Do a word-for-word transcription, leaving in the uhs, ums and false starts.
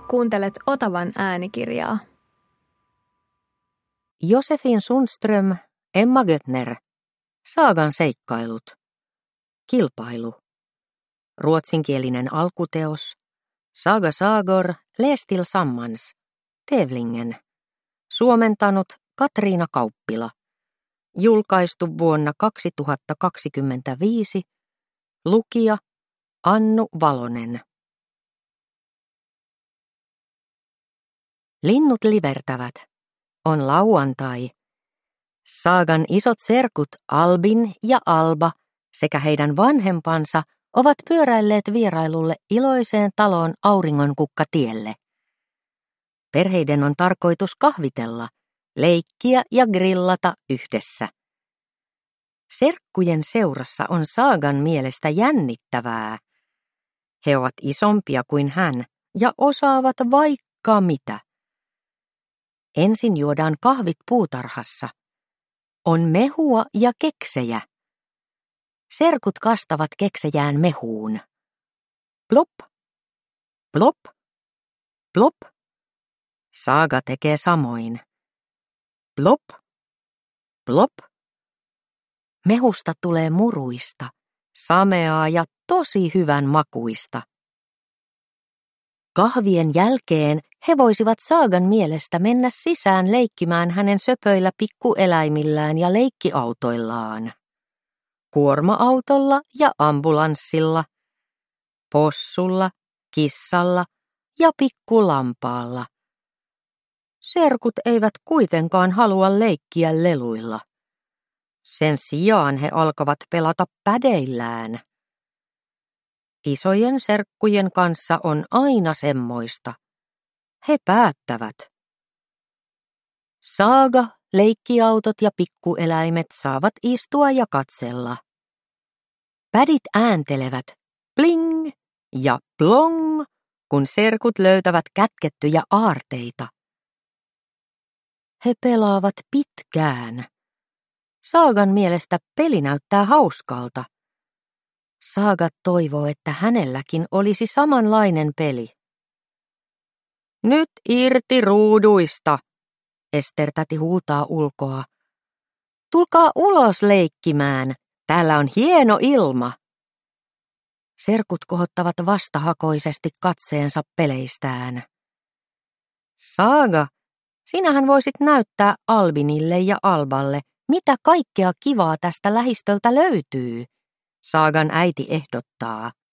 Kuuntelet Otavan äänikirjaa. Josefin Sundström, Emma Göttner. Saagan seikkailut. Kilpailu. Ruotsinkielinen alkuteos. Saga Sagor, Lestil Sammans. Tävlingen. Suomentanut Katriina Kauppila. Julkaistu vuonna kaksituhattakaksikymmentäviisi. Lukija Annu Valonen. Linnut livertävät. On lauantai. Saagan isot serkut Albin ja Alba sekä heidän vanhempansa ovat pyöräilleet vierailulle iloiseen taloon Auringonkukkatielle. Perheiden on tarkoitus kahvitella, leikkiä ja grillata yhdessä. Serkkujen seurassa on Saagan mielestä jännittävää. He ovat isompia kuin hän ja osaavat vaikka mitä. Ensin juodaan kahvit puutarhassa. On mehua ja keksejä. Serkut kastavat keksejään mehuun. Plop, plop, plop. Saaga tekee samoin. Plop, plop. Mehusta tulee muruista, sameaa ja tosi hyvän makuista. Kahvien jälkeen he voisivat Saagan mielestä mennä sisään leikkimään hänen söpöillä pikkueläimillään ja leikkiautoillaan. Kuorma-autolla ja ambulanssilla, possulla, kissalla ja pikkulampaalla. Serkut eivät kuitenkaan halua leikkiä leluilla. Sen sijaan he alkavat pelata pädeillään. Isojen serkkujen kanssa on aina semmoista. He päättävät. Saaga, leikkiautot ja pikkueläimet saavat istua ja katsella. Pädit ääntelevät bling ja plong, kun serkut löytävät kätkettyjä aarteita. He pelaavat pitkään. Saagan mielestä peli näyttää hauskalta. Saaga toivoo, että hänelläkin olisi samanlainen peli. Nyt irti ruuduista, Ester-täti huutaa ulkoa. Tulkaa ulos leikkimään, täällä on hieno ilma. Serkut kohottavat vastahakoisesti katseensa peleistään. Saaga, sinähän voisit näyttää Albinille ja Alballe, mitä kaikkea kivaa tästä lähistöltä löytyy, Saagan äiti ehdottaa.